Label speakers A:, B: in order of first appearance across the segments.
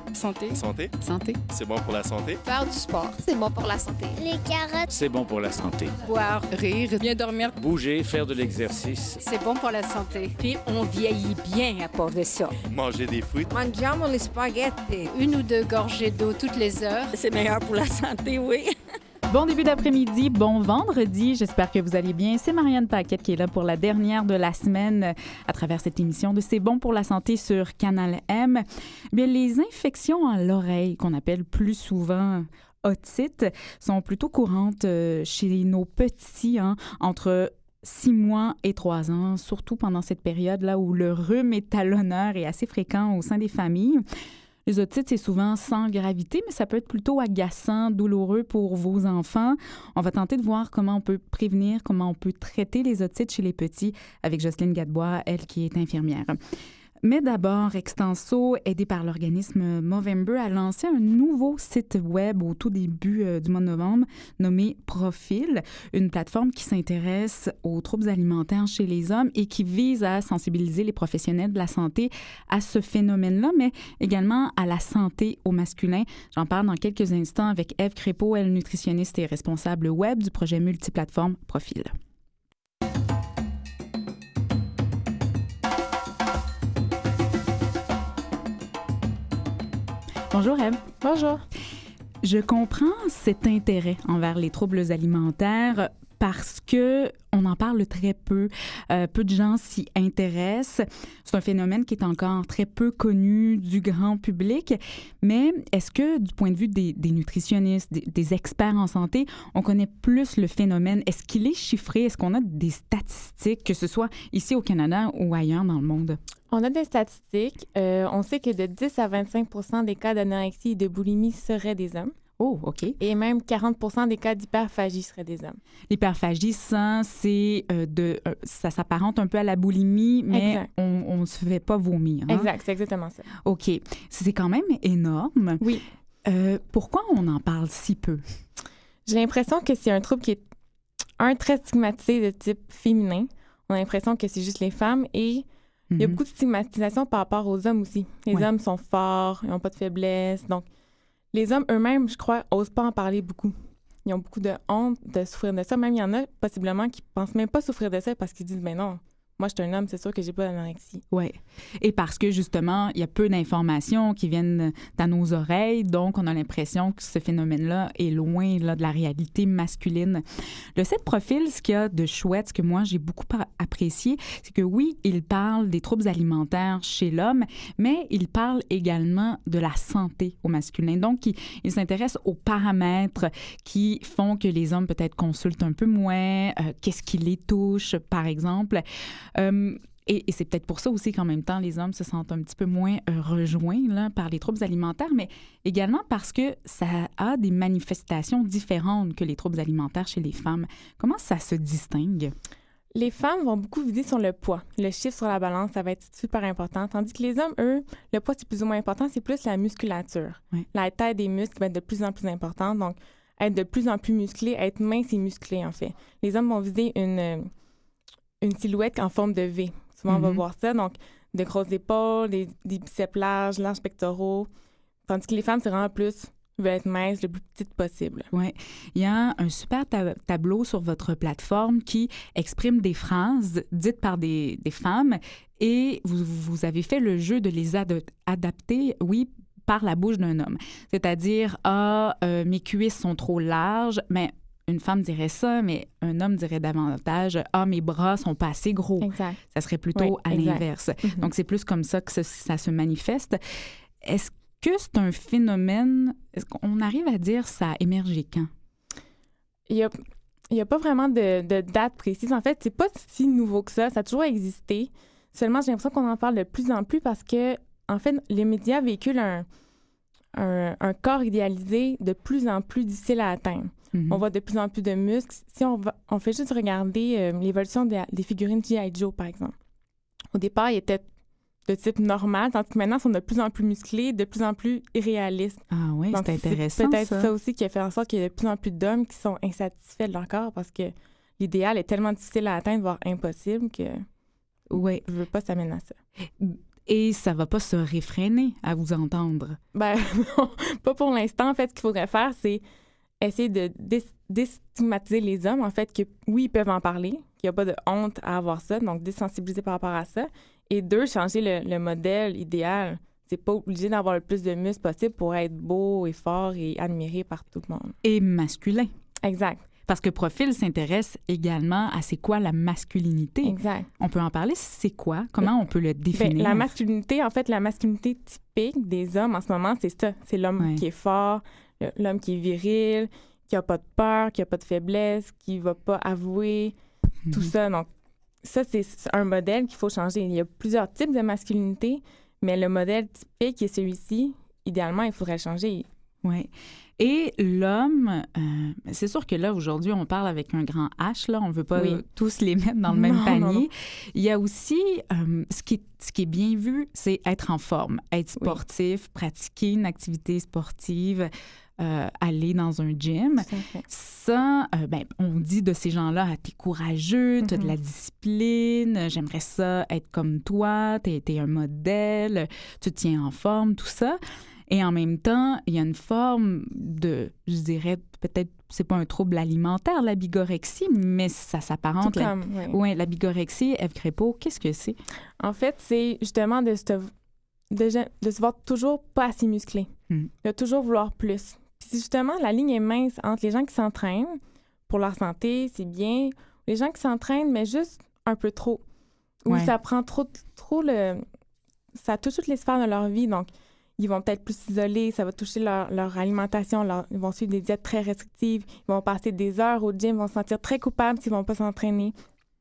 A: Santé.
B: Santé.
A: Santé.
B: C'est bon pour la santé.
C: Faire du sport, c'est bon pour la santé.
D: Les carottes,
E: c'est bon pour la santé.
A: Boire, rire, bien dormir.
E: Bouger, faire de l'exercice.
A: C'est bon pour la santé.
F: Puis on vieillit bien à part de ça.
B: Manger des fruits.
G: Mangiamo les spaghettis.
A: 1 ou 2 gorgées d'eau toutes les heures.
F: C'est meilleur pour la santé, oui.
H: Bon début d'après-midi, bon vendredi. J'espère que vous allez bien. C'est Marianne Paquette qui est là pour la dernière de la semaine à travers cette émission de C'est bon pour la santé sur Canal M. Bien, les infections à l'oreille, qu'on appelle plus souvent otite, sont plutôt courantes chez nos petits, entre 6 mois et 3 ans, surtout pendant cette période-là où le rhume est à l'honneur et assez fréquent au sein des familles. Les otites, c'est souvent sans gravité, mais ça peut être plutôt agaçant, douloureux pour vos enfants. On va tenter de voir comment on peut prévenir, comment on peut traiter les otites chez les petits avec Jocelyne Gadebois, elle qui est infirmière. Mais d'abord, Extenso, aidé par l'organisme Movember, a lancé un nouveau site web au tout début du mois de novembre nommé Profil, une plateforme qui s'intéresse aux troubles alimentaires chez les hommes et qui vise à sensibiliser les professionnels de la santé à ce phénomène-là, mais également à la santé au masculin. J'en parle dans quelques instants avec Ève Crépeau, elle nutritionniste et responsable web du projet multiplateforme Profil. Bonjour Ève.
I: Bonjour.
H: Je comprends cet intérêt envers les troubles alimentaires parce que on en parle très peu. Peu de gens s'y intéressent. C'est un phénomène qui est encore très peu connu du grand public. Mais est-ce que, du point de vue des nutritionnistes, des experts en santé, on connaît plus le phénomène? Est-ce qu'il est chiffré? Est-ce qu'on a des statistiques, que ce soit ici au Canada ou ailleurs dans le monde?
I: On a des statistiques. On sait que de 10 à 25 des cas d'anorexie et de boulimie seraient des hommes.
H: Oh, OK.
I: Et même 40 des cas d'hyperphagie seraient des hommes.
H: L'hyperphagie, ça, ça s'apparente un peu à la boulimie, mais
I: exact.
H: On ne se fait pas vomir. Hein?
I: Exact, c'est exactement ça.
H: OK. C'est quand même énorme.
I: Oui.
H: Pourquoi on en parle si peu?
I: J'ai l'impression que c'est un trouble qui est très stigmatisé de type féminin. On a l'impression que c'est juste les femmes et il y a beaucoup de stigmatisation par rapport aux hommes aussi. Les hommes sont forts, ils n'ont pas de faiblesse. Donc, les hommes eux-mêmes, je crois, n'osent pas en parler beaucoup. Ils ont beaucoup de honte de souffrir de ça. Même il y en a possiblement qui ne pensent même pas souffrir de ça parce qu'ils disent « Ben non, moi, je suis un homme, c'est sûr que j'ai pas d'anorexie. »
H: Oui. Et parce que, justement, il y a peu d'informations qui viennent à nos oreilles, donc on a l'impression que ce phénomène-là est loin là, de la réalité masculine. Le site Profil, ce qu'il y a de chouette, ce que moi, j'ai beaucoup apprécié, c'est que oui, il parle des troubles alimentaires chez l'homme, mais il parle également de la santé au masculin. Donc, il s'intéresse aux paramètres qui font que les hommes peut-être consultent un peu moins, qu'est-ce qui les touche, par exemple. Et c'est peut-être pour ça aussi qu'en même temps, les hommes se sentent un petit peu moins rejoints là, par les troubles alimentaires, mais également parce que ça a des manifestations différentes que les troubles alimentaires chez les femmes. Comment ça se distingue?
I: Les femmes vont beaucoup viser sur le poids. Le chiffre sur la balance, ça va être super important. Tandis que les hommes, eux, le poids, c'est plus ou moins important, c'est plus la musculature. Oui. La taille des muscles va être de plus en plus importante. Donc, être de plus en plus musclé, être mince et musclé, en fait. Les hommes vont viser une silhouette en forme de V. Souvent, on va voir ça. Donc, de grosses épaules, des biceps larges pectoraux. Tandis que les femmes, c'est vraiment plus veulent être minces le plus petite possible.
H: Oui. Il y a un super tableau sur votre plateforme qui exprime des phrases dites par des femmes et vous avez fait le jeu de les adapter, oui, par la bouche d'un homme. C'est-à-dire, mes cuisses sont trop larges, mais une femme dirait ça, mais un homme dirait davantage « Ah, mes bras sont pas assez gros. »
I: Exact.
H: Ça serait plutôt à l'inverse. Donc, c'est plus comme ça que ça se manifeste. Est-ce que c'est un phénomène... Est-ce qu'on arrive à dire ça a émergé quand?
I: Il y a pas vraiment de date précise. En fait, c'est pas si nouveau que ça. Ça a toujours existé. Seulement, j'ai l'impression qu'on en parle de plus en plus parce que, en fait, les médias véhiculent un corps idéalisé de plus en plus difficile à atteindre. On voit de plus en plus de muscles. Si on fait juste regarder l'évolution des figurines G.I. Joe, par exemple. Au départ, ils étaient de type normal, tandis que maintenant, ils sont de plus en plus musclés, de plus en plus irréalistes.
H: Ah oui, c'est intéressant,
I: c'est peut-être ça aussi qui a fait en sorte qu'il y a de plus en plus d'hommes qui sont insatisfaits de leur corps parce que l'idéal est tellement difficile à atteindre, voire impossible, que
H: ne
I: veut pas s'amener à ça.
H: Et ça va pas se réfréner à vous entendre.
I: Ben non, pas pour l'instant. En fait, ce qu'il faudrait faire, c'est essayer de déstigmatiser les hommes, en fait, que oui, ils peuvent en parler, qu'il n'y a pas de honte à avoir ça, donc désensibiliser par rapport à ça. Et 2, changer le modèle idéal. C'est pas obligé d'avoir le plus de muscles possible pour être beau et fort et admiré par tout le monde.
H: Et masculin.
I: Exact.
H: Parce que Profil s'intéresse également à c'est quoi la masculinité.
I: Exact.
H: On peut en parler, c'est quoi? Comment on peut le définir?
I: Bien, la masculinité, en fait, la masculinité typique des hommes en ce moment, c'est ça. C'est l'homme qui est fort, l'homme qui est viril, qui n'a pas de peur, qui n'a pas de faiblesse, qui ne va pas avouer, tout ça. Donc, ça, c'est un modèle qu'il faut changer. Il y a plusieurs types de masculinité, mais le modèle typique qui est celui-ci, idéalement, il faudrait changer.
H: Oui. Et l'homme, c'est sûr que là, aujourd'hui, on parle avec un grand H, là. On ne veut pas tous les mettre dans le même panier. Non. Il y a aussi, ce qui est bien vu, c'est être en forme, être sportif, pratiquer une activité sportive, aller dans un gym. Ça, on dit de ces gens-là, t'es courageux, t'as de la discipline, j'aimerais ça être comme toi, t'es un modèle, tu te tiens en forme, tout ça. Et en même temps, il y a une forme de, je dirais, peut-être, c'est pas un trouble alimentaire, la bigorexie, mais ça s'apparente. La bigorexie, Ève Crépeau, qu'est-ce que c'est? En fait, c'est justement de se voir toujours pas assez musclé,
I: de toujours vouloir plus. Puis justement, la ligne est mince entre les gens qui s'entraînent pour leur santé, c'est bien, les gens qui s'entraînent, mais juste un peu trop. Ou ça prend trop ça touche toutes les sphères de leur vie, donc ils vont peut-être plus s'isoler, ça va toucher leur alimentation, ils vont suivre des diètes très restrictives, ils vont passer des heures au gym, ils vont se sentir très coupables s'ils ne vont pas s'entraîner.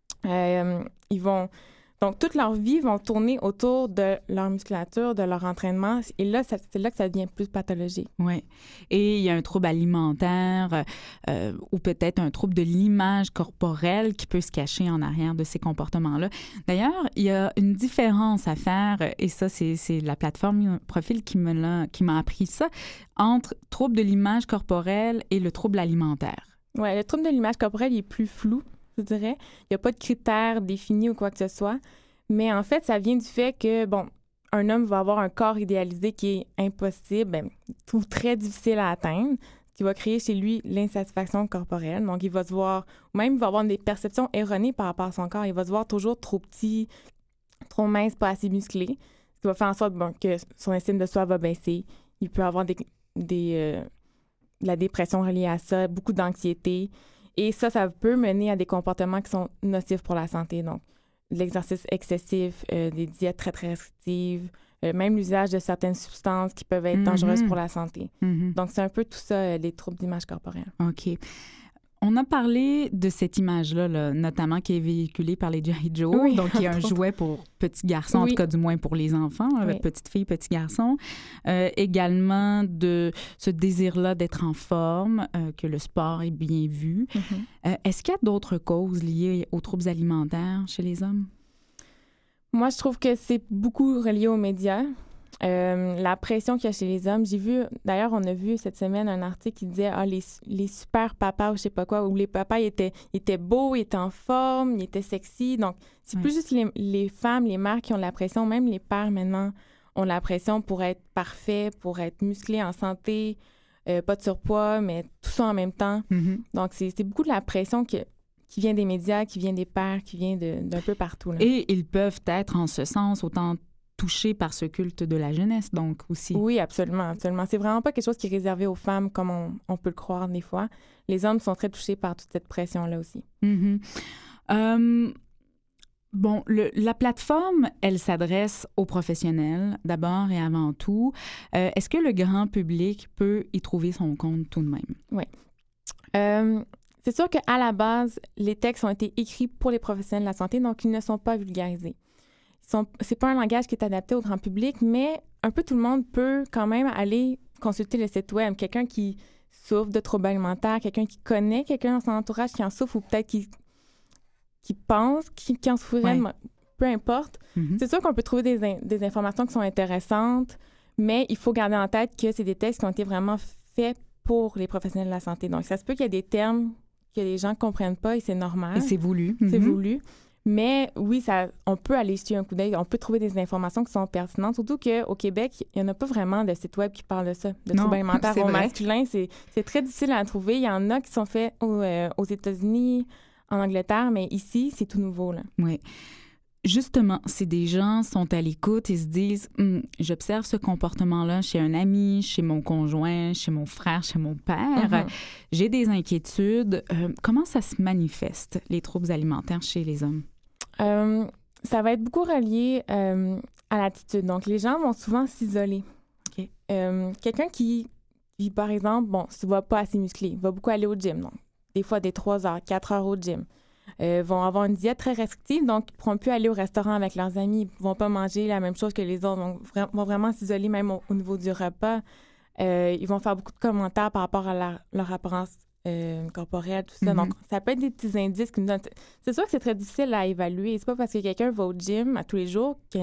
I: Donc, toute leur vie vont tourner autour de leur musculature, de leur entraînement. Et là, c'est là que ça devient plus pathologique.
H: Oui. Et il y a un trouble alimentaire ou peut-être un trouble de l'image corporelle qui peut se cacher en arrière de ces comportements-là. D'ailleurs, il y a une différence à faire, et ça, c'est la plateforme Profil qui m'a appris ça, entre trouble de l'image corporelle et le trouble alimentaire.
I: Oui, le trouble de l'image corporelle il est plus flou, je dirais. Il n'y a pas de critères définis ou quoi que ce soit. Mais en fait, ça vient du fait que, un homme va avoir un corps idéalisé qui est impossible, ou très difficile à atteindre, ce qui va créer chez lui l'insatisfaction corporelle. Donc, il va se voir, ou même il va avoir des perceptions erronées par rapport à son corps. Il va se voir toujours trop petit, trop mince, pas assez musclé, ce qui va faire en sorte que son estime de soi va baisser. Il peut avoir de la dépression reliée à ça, beaucoup d'anxiété. Et ça peut mener à des comportements qui sont nocifs pour la santé. Donc, l'exercice excessif, des diètes très, très restrictives, même l'usage de certaines substances qui peuvent être dangereuses pour la santé. Donc, c'est un peu tout ça, les troubles d'image corporelle.
H: OK. On a parlé de cette image-là, notamment qui est véhiculée par les G.I. Joe. Oui, donc, il y a un jouet pour petits garçons, en tout cas du moins pour les enfants, petites filles, petits garçons. Également de ce désir-là d'être en forme, que le sport est bien vu. Est-ce qu'il y a d'autres causes liées aux troubles alimentaires chez les hommes?
I: Moi, je trouve que c'est beaucoup relié aux médias. La pression qu'il y a chez les hommes. D'ailleurs, on a vu cette semaine un article qui disait les super papas ou je sais pas quoi, où les papas ils étaient beaux, ils étaient en forme, ils étaient sexy. Donc, c'est plus juste les femmes, les mères qui ont la pression. Même les pères, maintenant, ont la pression pour être parfaits, pour être musclés, en santé, pas de surpoids, mais tout ça en même temps. Donc, c'est beaucoup de la pression qui vient des médias, qui vient des pères, qui vient d'un peu partout. Là.
H: Et ils peuvent être, en ce sens, autant touchés par ce culte de la jeunesse, donc, aussi.
I: Oui, absolument, absolument. C'est vraiment pas quelque chose qui est réservé aux femmes, comme on peut le croire des fois. Les hommes sont très touchés par toute cette pression-là aussi.
H: La plateforme, elle s'adresse aux professionnels, d'abord et avant tout. Est-ce que le grand public peut y trouver son compte tout de même?
I: Oui. C'est sûr qu'à la base, les textes ont été écrits pour les professionnels de la santé, donc ils ne sont pas vulgarisés. C'est pas un langage qui est adapté au grand public, mais un peu tout le monde peut quand même aller consulter le site web. Quelqu'un qui souffre de troubles alimentaires, quelqu'un qui connaît quelqu'un dans son entourage qui en souffre ou peut-être qui pense qu'il en souffrirait, peu importe. C'est sûr qu'on peut trouver des informations qui sont intéressantes, mais il faut garder en tête que c'est des textes qui ont été vraiment faits pour les professionnels de la santé. Donc, ça se peut qu'il y ait des termes que les gens ne comprennent pas et c'est normal.
H: Et c'est voulu.
I: C'est voulu. Mais oui, on peut aller jeter un coup d'œil, on peut trouver des informations qui sont pertinentes, surtout qu'au Québec, il n'y en a pas vraiment de site web qui parle de ça, de troubles alimentaires au masculin. C'est très difficile à trouver. Il y en a qui sont faits aux États-Unis, en Angleterre, mais ici, c'est tout nouveau, là.
H: Oui. Justement, si des gens sont à l'écoute et se disent « J'observe ce comportement-là chez un ami, chez mon conjoint, chez mon frère, chez mon père, j'ai des inquiétudes. » Comment ça se manifeste, les troubles alimentaires chez les hommes?
I: Ça va être beaucoup relié à l'attitude. Donc, les gens vont souvent s'isoler.
H: Okay.
I: Quelqu'un qui, par exemple, se voit pas assez musclé, va beaucoup aller au gym. Donc, des fois, des 3 heures, 4 heures au gym. Vont avoir une diète très restrictive, donc ils ne pourront plus aller au restaurant avec leurs amis. Ils ne vont pas manger la même chose que les autres. Donc, vont vraiment s'isoler même au niveau du repas. Ils vont faire beaucoup de commentaires par rapport à leur apparence corporelle, tout ça. Donc, ça peut être des petits indices qui nous donnent... C'est sûr que c'est très difficile à évaluer. C'est pas parce que quelqu'un va au gym à tous les jours qu'il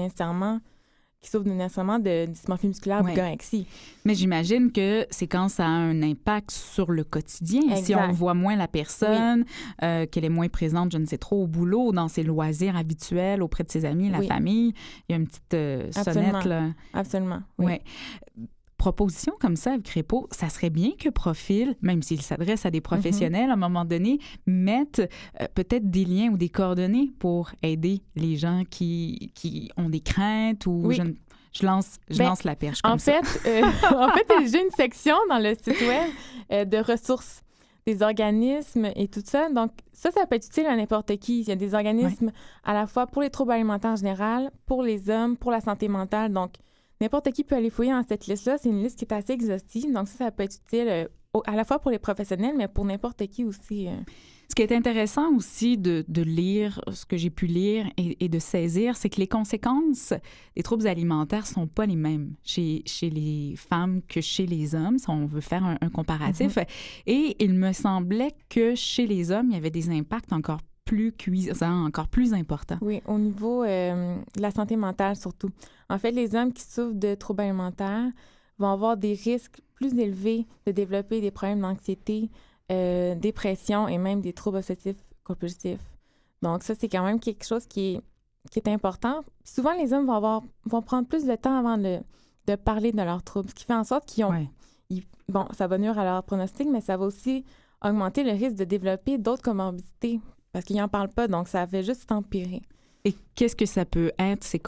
I: souffre nécessairement de dysmorphie musculaire ou d'anorexie.
H: Mais j'imagine que c'est quand ça a un impact sur le quotidien. Exact. Si on voit moins la personne, qu'elle est moins présente, je ne sais trop, au boulot, dans ses loisirs habituels, auprès de ses amis, la famille, il y a une petite sonnette. Là.
I: Absolument, oui.
H: Ouais. Proposition comme ça, avec Crépeau, ça serait bien que Profil, même s'il s'adresse à des professionnels, à un moment donné, mette peut-être des liens ou des coordonnées pour aider les gens qui ont des craintes ou... Je lance la perche comme ça.
I: En fait, j'ai une section dans le site web de ressources des organismes et tout ça. Donc, ça peut être utile à n'importe qui. Il y a des organismes à la fois pour les troubles alimentaires en général, pour les hommes, pour la santé mentale. Donc, n'importe qui peut aller fouiller dans cette liste-là. C'est une liste qui est assez exhaustive. Donc, ça peut être utile à la fois pour les professionnels, mais pour n'importe qui aussi.
H: Ce qui est intéressant aussi de lire, ce que j'ai pu lire et de saisir, c'est que les conséquences des troubles alimentaires ne sont pas les mêmes chez les femmes que chez les hommes, si on veut faire un comparatif. Et il me semblait que chez les hommes, il y avait des impacts encore plus cuisants, encore plus importants.
I: Oui, au niveau de la santé mentale surtout. En fait, les hommes qui souffrent de troubles alimentaires vont avoir des risques plus élevés de développer des problèmes d'anxiété, dépression et même des troubles obsessifs compulsifs. Donc ça, c'est quand même quelque chose qui est important. Souvent, les hommes vont prendre plus de temps avant de parler de leurs troubles, ce qui fait en sorte qu'ils ont... bon, ça va nuire à leur pronostic, mais ça va aussi augmenter le risque de développer d'autres comorbidités parce qu'ils n'en parlent pas, donc ça fait juste empirer.
H: Et qu'est-ce que ça peut être, ces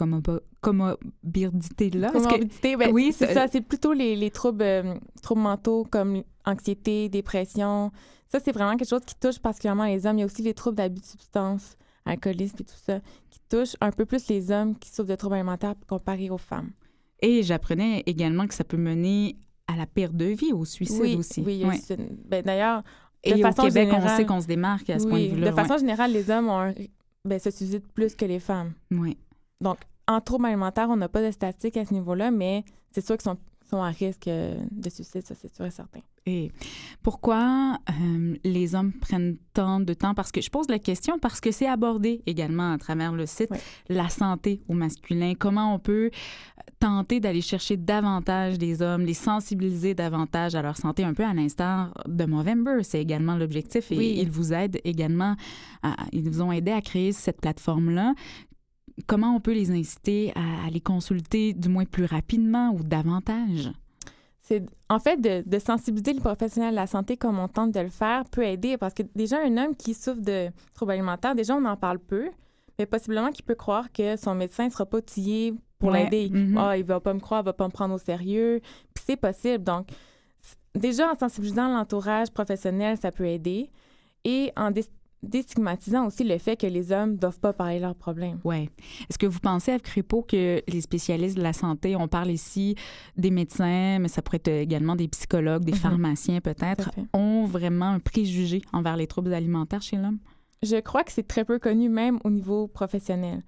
H: comorbidités-là?
I: Comorbidités, oui, c'est ça. C'est plutôt les troubles mentaux comme anxiété, dépression. Ça, c'est vraiment quelque chose qui touche particulièrement les hommes. Il y a aussi les troubles d'abus de substances, alcoolisme et tout ça, qui touchent un peu plus les hommes qui souffrent de troubles alimentaires comparé aux femmes.
H: Et j'apprenais également que ça peut mener à la perte de vie, au suicide aussi.
I: Oui, d'ailleurs,
H: et au Québec, on sait qu'on se démarque à ce point de vue-là.
I: De façon générale, les hommes se suicident plus que les femmes.
H: Oui.
I: Donc, en troubles alimentaires, on n'a pas de statistiques à ce niveau-là, mais c'est sûr qu'ils sont à risque de suicide, ça, c'est sûr et certain.
H: Et pourquoi les hommes prennent tant de temps? Parce que je pose la question parce que c'est abordé également à travers le site, la santé au masculin. Comment on peut tenter d'aller chercher davantage des hommes, les sensibiliser davantage à leur santé, un peu à l'instar de Movember. C'est également l'objectif et ils vous aident également, ils vous ont aidé à créer cette plateforme-là. Comment on peut les inciter à les consulter du moins plus rapidement ou davantage?
I: C'est en fait de sensibiliser les professionnels de la santé comme on tente de le faire peut aider parce que déjà un homme qui souffre de troubles alimentaires, déjà on en parle peu, mais possiblement qu'il peut croire que son médecin ne sera pas outillé pour l'aider. Il va pas me croire, il va pas me prendre au sérieux. Puis c'est possible. Donc déjà en sensibilisant l'entourage professionnel, ça peut aider et en déstigmatisant aussi le fait que les hommes ne doivent pas parler de leurs problèmes.
H: Oui. Est-ce que vous pensez, Eve Crépeau, que les spécialistes de la santé, on parle ici des médecins, mais ça pourrait être également des psychologues, des pharmaciens peut-être, ont vraiment un préjugé envers les troubles alimentaires chez l'homme?
I: Je crois que c'est très peu connu même au niveau professionnel.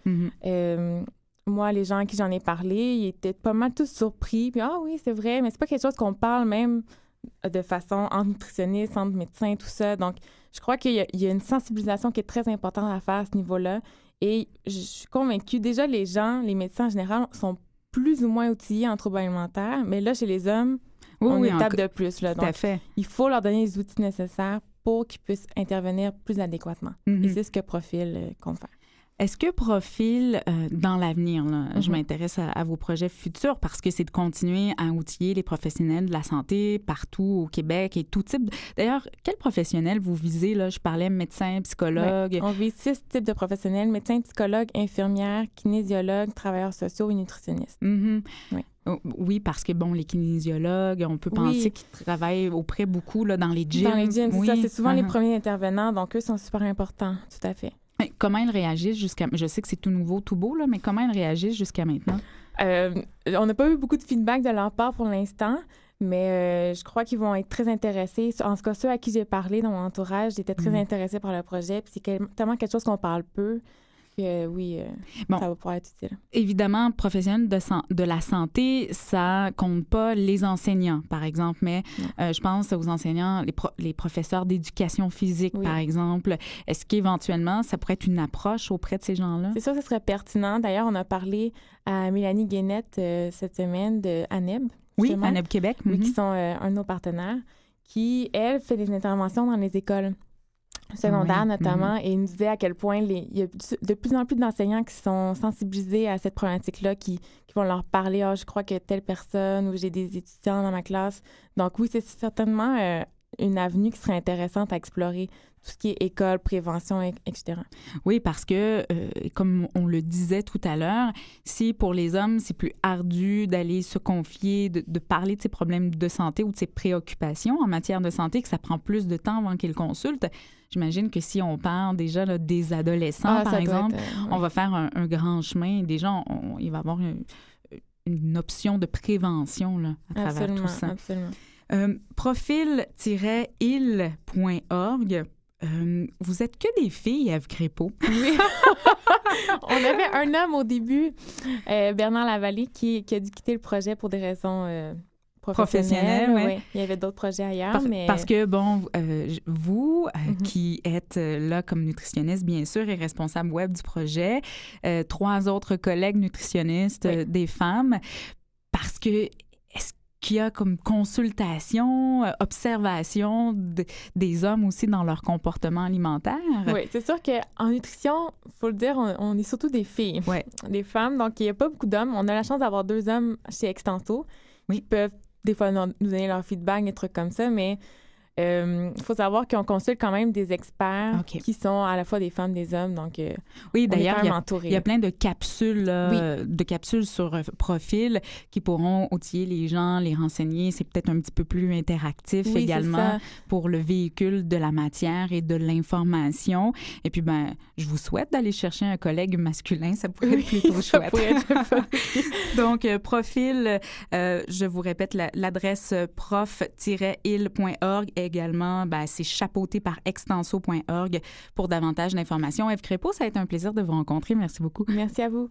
I: Moi, les gens à qui j'en ai parlé, ils étaient pas mal tous surpris. Puis, oui, c'est vrai, mais c'est pas quelque chose qu'on parle même de façon entre nutritionnistes, entre médecins, tout ça. Donc, je crois qu'il y a une sensibilisation qui est très importante à faire à ce niveau-là. Et je suis convaincue, déjà, les médecins en général sont plus ou moins outillés en troubles alimentaires, mais là, chez les hommes, on est une étape de plus. Là. Donc,
H: tout à fait.
I: Il faut leur donner les outils nécessaires pour qu'ils puissent intervenir plus adéquatement. Et c'est ce que Profil compte faire.
H: Est-ce que Profil, dans l'avenir, là, je m'intéresse à vos projets futurs parce que c'est de continuer à outiller les professionnels de la santé partout au Québec et tout type. D'ailleurs, quel professionnel vous visez? Là? Je parlais médecin, psychologue.
I: On vise 6 types de professionnels, médecins, psychologues, infirmières, kinésiologues, travailleurs sociaux et nutritionnistes.
H: Oui. Oui, parce que, bon, les kinésiologues, on peut penser qu'ils travaillent auprès beaucoup là, dans les gyms.
I: Dans les gyms, c'est ça. C'est souvent les premiers intervenants, donc eux sont super importants, tout à fait.
H: Comment ils réagissent jusqu'à... Je sais que c'est tout nouveau, tout beau, là, mais comment ils réagissent jusqu'à maintenant?
I: On n'a pas eu beaucoup de feedback de leur part pour l'instant, mais je crois qu'ils vont être très intéressés. En tout cas, ceux à qui j'ai parlé dans mon entourage étaient très intéressés par le projet. Puis c'est tellement quelque chose qu'on parle peu. Ça va pouvoir être utile.
H: Évidemment, professionnels de la santé, ça compte pas les enseignants, par exemple, mais je pense aux enseignants, les professeurs d'éducation physique, par exemple. Est-ce qu'éventuellement, ça pourrait être une approche auprès de ces gens-là?
I: C'est sûr que ce serait pertinent. D'ailleurs, on a parlé à Mélanie Guénette cette semaine de ANEB.
H: Oui, ANEB Québec.
I: Qui sont un de nos partenaires, qui, elle, fait des interventions dans les écoles secondaires notamment, et nous disait à quel point il y a de plus en plus d'enseignants qui sont sensibilisés à cette problématique-là, qui vont leur parler « je crois que telle personne » ou « j'ai des étudiants dans ma classe ». Donc oui, c'est certainement une avenue qui serait intéressante à explorer, tout ce qui est école, prévention, etc.
H: Oui, parce que, comme on le disait tout à l'heure, si pour les hommes, c'est plus ardu d'aller se confier, de parler de ses problèmes de santé ou de ses préoccupations en matière de santé, que ça prend plus de temps avant qu'ils consultent, j'imagine que si on parle déjà là, des adolescents, par exemple, on va faire un grand chemin. Déjà, il va y avoir une option de prévention là, à travers tout ça.
I: Absolument.
H: Profil-il.org. Vous êtes que des filles, Ève Crépeau.
I: Oui. On avait un homme au début, Bernard Lavallée, qui a dû quitter le projet pour des raisons professionnelles.
H: Oui.
I: Il y avait d'autres projets ailleurs.
H: Parce que, bon, vous, qui êtes là comme nutritionniste, bien sûr, et responsable web du projet, 3 autres collègues nutritionnistes, des femmes, parce que qu'il y a comme consultation, observation des hommes aussi dans leur comportement alimentaire.
I: Oui, c'est sûr qu'en nutrition, il faut le dire, on est surtout des filles, des femmes. Donc, il n'y a pas beaucoup d'hommes. On a la chance d'avoir 2 hommes chez Extenso qui peuvent des fois nous donner leur feedback, des trucs comme ça, mais il faut savoir qu'on consulte quand même des experts qui sont à la fois des femmes, des hommes, donc
H: oui, d'ailleurs, il y a plein de capsules, de capsules sur Profil qui pourront outiller les gens, les renseigner. C'est peut-être un petit peu plus interactif également pour le véhicule de la matière et de l'information. Et puis, je vous souhaite d'aller chercher un collègue masculin. Ça pourrait être plutôt chouette. Donc, Profil, je vous répète l'adresse prof-il.org. Également, c'est chapeauté par extenso.org pour davantage d'informations. Ève Crépeau, ça a été un plaisir de vous rencontrer. Merci beaucoup.
I: Merci à vous.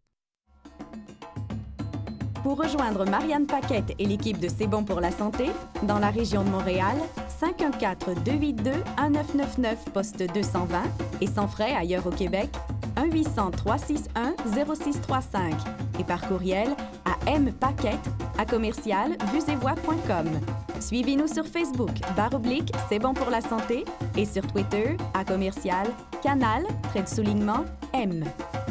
B: Pour rejoindre Marianne Paquette et l'équipe de C'est bon pour la santé, dans la région de Montréal, 514-282-1999, poste 220, et sans frais ailleurs au Québec, 1-800-361-0635, et par courriel à mpaquette@vuesetvoix.com. Suivez-nous sur Facebook, /C'est bon pour la santé, et sur Twitter, @canal_M.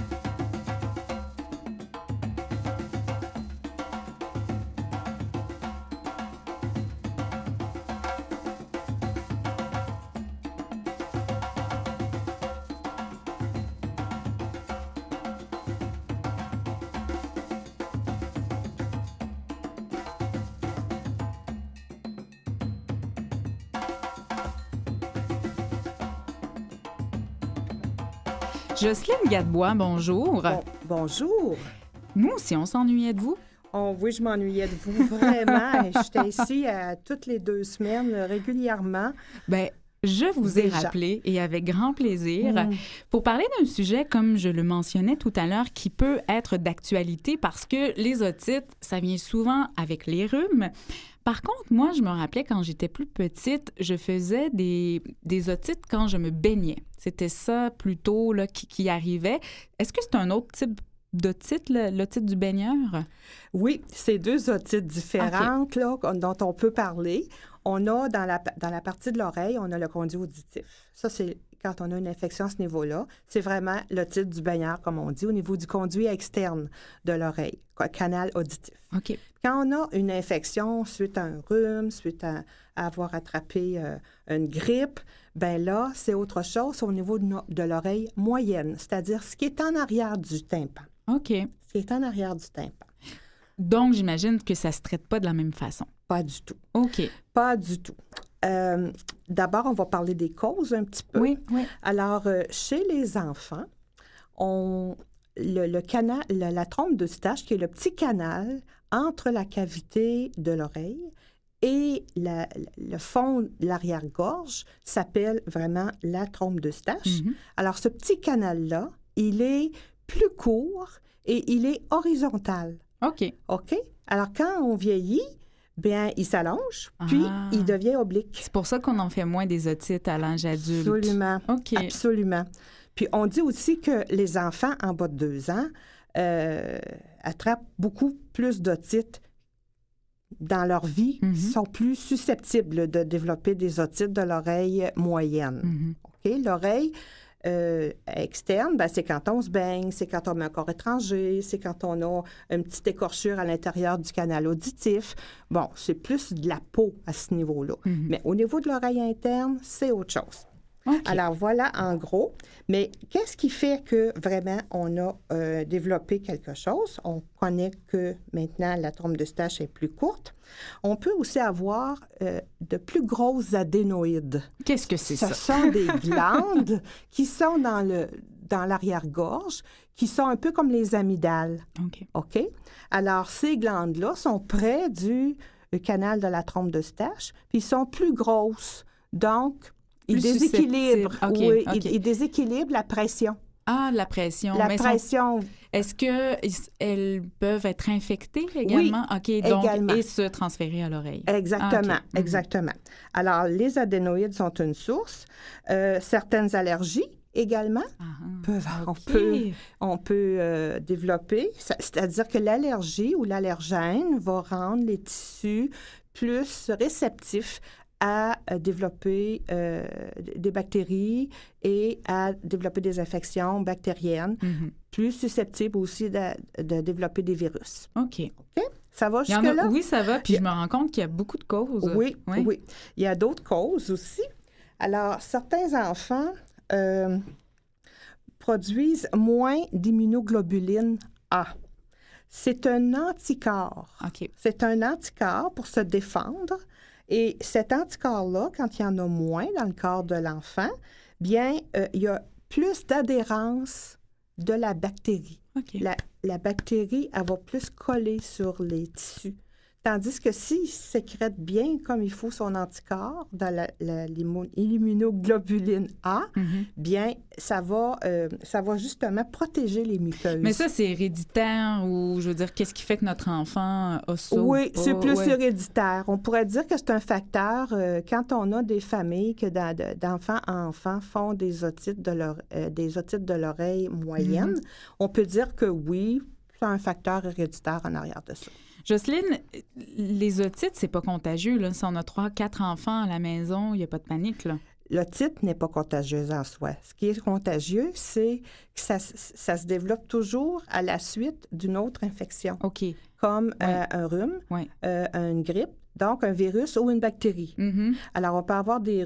H: Jocelyne Gadebois, bonjour.
D: Bonjour.
H: Nous aussi, on s'ennuyait de vous.
D: Oh oui, je m'ennuyais de vous, vraiment. J'étais ici toutes les 2 semaines, régulièrement.
H: Je vous ai rappelé, et avec grand plaisir, pour parler d'un sujet, comme je le mentionnais tout à l'heure, qui peut être d'actualité parce que les otites, ça vient souvent avec les rhumes. Par contre, moi, je me rappelais quand j'étais plus petite, je faisais des otites quand je me baignais. C'était ça plutôt là, qui arrivait. Est-ce que c'est un autre type d'otite, l'otite du baigneur?
D: Oui, c'est 2 otites différentes là, dont on peut parler. On a dans la partie de l'oreille, on a le conduit auditif. Ça, c'est quand on a une infection à ce niveau-là, c'est vraiment l'otite du baigneur, comme on dit, au niveau du conduit externe de l'oreille, canal auditif.
H: OK.
D: Quand on a une infection suite à un rhume, suite à avoir attrapé une grippe, bien là, c'est autre chose au niveau de l'oreille moyenne, c'est-à-dire ce qui est en arrière du tympan.
H: OK.
D: Ce qui est en arrière du tympan.
H: Donc, j'imagine que ça ne se traite pas de la même façon.
D: Pas du tout.
H: OK.
D: Pas du tout. D'abord, on va parler des causes un petit peu.
H: Oui.
D: Alors, chez les enfants, le canal, la trompe d'Eustache, qui est le petit canal entre la cavité de l'oreille et le fond de l'arrière-gorge, s'appelle vraiment la trompe d'Eustache.
H: Mm-hmm.
D: Alors, ce petit canal-là, il est plus court et il est horizontal.
H: OK.
D: OK? Alors, quand on vieillit, bien, il s'allonge, puis il devient oblique.
H: C'est pour ça qu'on en fait moins des otites à l'âge adulte.
D: Absolument.
H: OK.
D: Absolument. Puis, on dit aussi que les enfants en bas de 2 ans attrapent beaucoup plus d'otites dans leur vie, sont plus susceptibles de développer des otites de l'oreille moyenne. OK? L'oreille externe, ben, c'est quand on se baigne, c'est quand on met un corps étranger, c'est quand on a une petite écorchure à l'intérieur du canal auditif. Bon, c'est plus de la peau à ce niveau-là. Mais au niveau de l'oreille interne, c'est autre chose.
H: Okay.
D: Alors, voilà en gros. Mais qu'est-ce qui fait que vraiment on a développé quelque chose? On connaît que maintenant la trompe d'Eustache est plus courte. On peut aussi avoir de plus grosses adénoïdes.
H: Qu'est-ce que c'est ça?
D: Ce sont des glandes qui sont dans l'arrière-gorge, qui sont un peu comme les amygdales. OK? Alors, ces glandes-là sont près du canal de la trompe d'Eustache, puis sont plus grosses. Donc, ils déséquilibrent, ils déséquilibrent la pression.
H: Ah, la pression.
D: La pression.
H: Est-ce qu'elles peuvent être infectées également?
D: Oui,
H: OK, donc,
D: également.
H: Et se transférer à l'oreille.
D: Exactement,
H: Okay.
D: Exactement. Alors, les adénoïdes sont une source. Certaines allergies également peuvent...
H: Okay.
D: On peut développer, c'est-à-dire que l'allergie ou l'allergène va rendre les tissus plus réceptifs à développer des bactéries et à développer des infections bactériennes, plus susceptibles aussi de développer des virus.
H: OK.
D: Ça va jusque-là?
H: Oui, ça va. Puis je me rends compte qu'il y a beaucoup de causes.
D: Oui. Il y a d'autres causes aussi. Alors, certains enfants produisent moins d'immunoglobuline A. C'est un anticorps.
H: OK.
D: C'est un anticorps pour se défendre. Et cet anticorps-là, quand il y en a moins dans le corps de l'enfant, bien, il y a plus d'adhérence de la bactérie.
H: Okay.
D: La bactérie, elle va plus coller sur les tissus. Tandis que s'il sécrète bien comme il faut son anticorps dans l'immunoglobuline A, bien, ça va justement protéger les muqueuses.
H: Mais ça, c'est héréditaire ou, je veux dire, qu'est-ce qui fait que notre enfant a ça?
D: Oui, c'est plus héréditaire. On pourrait dire que c'est un facteur quand on a des familles que d'enfants à enfants font des otites de l'oreille moyenne. On peut dire que oui, c'est un facteur héréditaire en arrière de ça.
H: Jocelyne, les otites, c'est pas contagieux, là. Si on a 3-4 enfants à la maison, il n'y a pas de panique, là.
D: L'otite n'est pas contagieuse en soi. Ce qui est contagieux, c'est que ça se développe toujours à la suite d'une autre infection.
H: OK.
D: Comme un rhume, une grippe, donc un virus ou une bactérie. Alors, on peut avoir des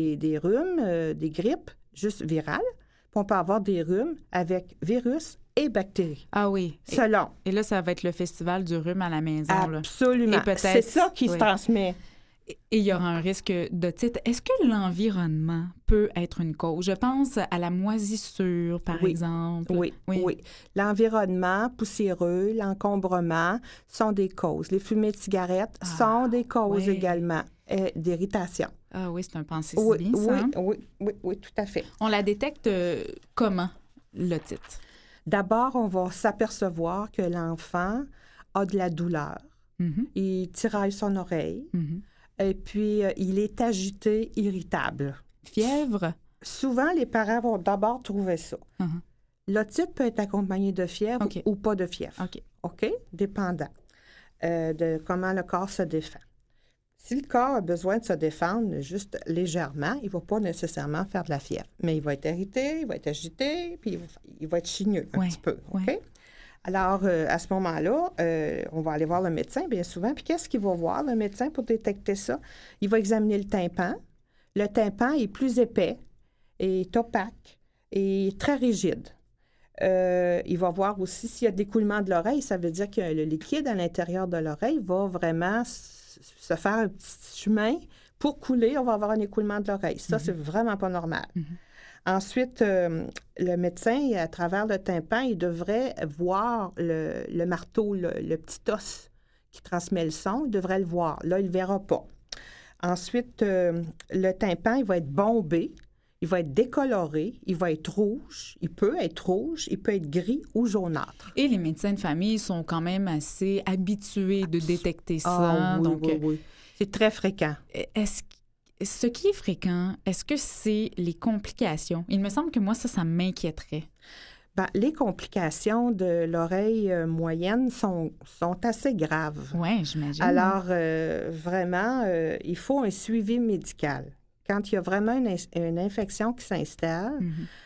D: rhumes, des grippes juste virales, puis on peut avoir des rhumes avec virus et bactéries.
H: Ah oui.
D: Selon.
H: Et là, ça va être le festival du rhume à la maison.
D: Absolument. C'est ça qui se transmet.
H: Et il y aura un risque d'otite. Est-ce que l'environnement peut être une cause? Je pense à la moisissure, par exemple.
D: Oui. L'environnement poussiéreux, l'encombrement sont des causes. Les fumées de cigarettes sont des causes également d'irritation.
H: Ah oui, c'est un pensée si bien, ça.
D: Oui, tout à fait.
H: On la détecte comment, l'otite?
D: D'abord, on va s'apercevoir que l'enfant a de la douleur. Il tiraille son oreille. Et puis, il est agité, irritable.
H: Fièvre?
D: Souvent, les parents vont d'abord trouver ça. L'otite peut être accompagnée de fièvre ou pas de fièvre. OK? Dépendant de comment le corps se défend. Si le corps a besoin de se défendre juste légèrement, il ne va pas nécessairement faire de la fièvre. Mais il va être irrité, il va être agité, puis il va être chigneux un petit peu. OK? Alors, à ce moment-là, on va aller voir le médecin bien souvent. Puis qu'est-ce qu'il va voir, le médecin, pour détecter ça? Il va examiner le tympan. Le tympan est plus épais, est opaque et très rigide. Il va voir aussi s'il y a de l'écoulement de l'oreille. Ça veut dire que le liquide à l'intérieur de l'oreille va vraiment se faire un petit chemin pour couler. On va avoir un écoulement de l'oreille. Ça, c'est vraiment pas normal. Ensuite, le médecin, à travers le tympan, il devrait voir le marteau, le petit os qui transmet le son. Il devrait le voir. Là, il ne le verra pas. Ensuite, le tympan, il va être bombé. Il va être décoloré, il va être rouge, il peut être rouge, il peut être gris ou jaunâtre.
H: Et les médecins de famille sont quand même assez habitués de détecter ça.
D: Oui. C'est très fréquent.
H: Ce qui est fréquent, est-ce que c'est les complications? Il me semble que moi, ça m'inquiéterait.
D: Bien, les complications de l'oreille moyenne sont assez graves.
H: Oui, j'imagine.
D: Alors, vraiment, il faut un suivi médical. Quand il y a vraiment une infection qui s'installe,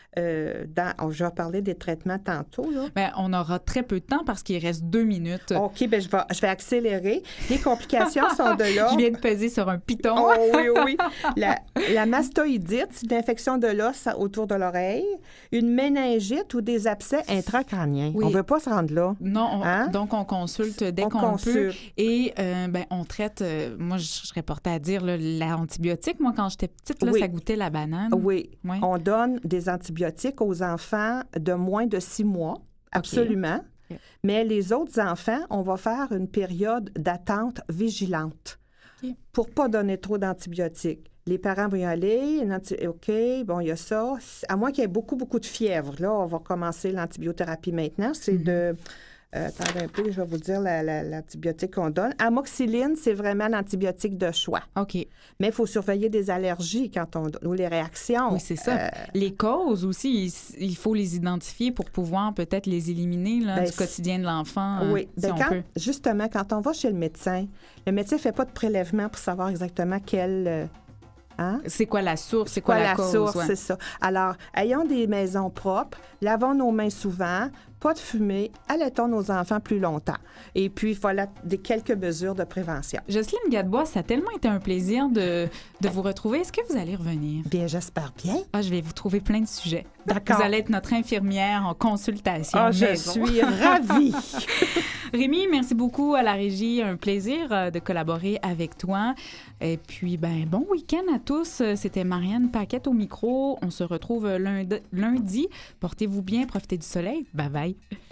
D: je vais parler des traitements tantôt. Là.
H: Bien, on aura très peu de temps parce qu'il reste 2 minutes.
D: OK, bien, je vais accélérer. Les complications sont de là.
H: Je viens de peser sur un piton.
D: Oh, oui. La mastoïdite, c'est une infection de l'os autour de l'oreille. Une méningite ou des abcès intracrâniens.
H: Oui.
D: On ne veut pas se rendre là.
H: Non, donc on consulte dès qu'on peut. Et on traite, moi, je serais portée à dire l'antibiotique. Moi, quand j'étais petite, là, ça goûtait la banane.
D: Oui. On donne des antibiotiques aux enfants de moins de 6 mois, absolument. Okay. Mais les autres enfants, on va faire une période d'attente vigilante pour ne pas donner trop d'antibiotiques. Les parents vont y aller, OK, bon, il y a ça. À moins qu'il y ait beaucoup de fièvre, là, on va commencer l'antibiothérapie maintenant. C'est attendez un peu, je vais vous dire l'antibiotique qu'on donne. Amoxicilline, c'est vraiment l'antibiotique de choix.
H: OK.
D: Mais il faut surveiller des allergies ou les réactions.
H: Oui, c'est ça. Les causes aussi, il faut les identifier pour pouvoir peut-être les éliminer du quotidien de l'enfant.
D: Oui. Justement, quand on va chez le médecin ne fait pas de prélèvement pour savoir exactement quel...
H: C'est quoi la source? C'est quoi la cause?
D: Source, c'est ça. Alors, ayons des maisons propres, lavons nos mains souvent, pas de fumée, allaitons nos enfants plus longtemps. Et puis, voilà quelques mesures de prévention.
H: Jocelyne Gadebois, ça a tellement été un plaisir de vous retrouver. Est-ce que vous allez revenir?
D: Bien, j'espère bien.
H: Je vais vous trouver plein de sujets.
D: D'accord.
H: Vous allez être notre infirmière en consultation.
D: Je suis ravie.
H: Rémi, merci beaucoup à la régie. Un plaisir de collaborer avec toi. Et puis, bon week-end à tous. C'était Marianne Paquette au micro. On se retrouve lundi. Portez-vous bien, profitez du soleil. Bye bye.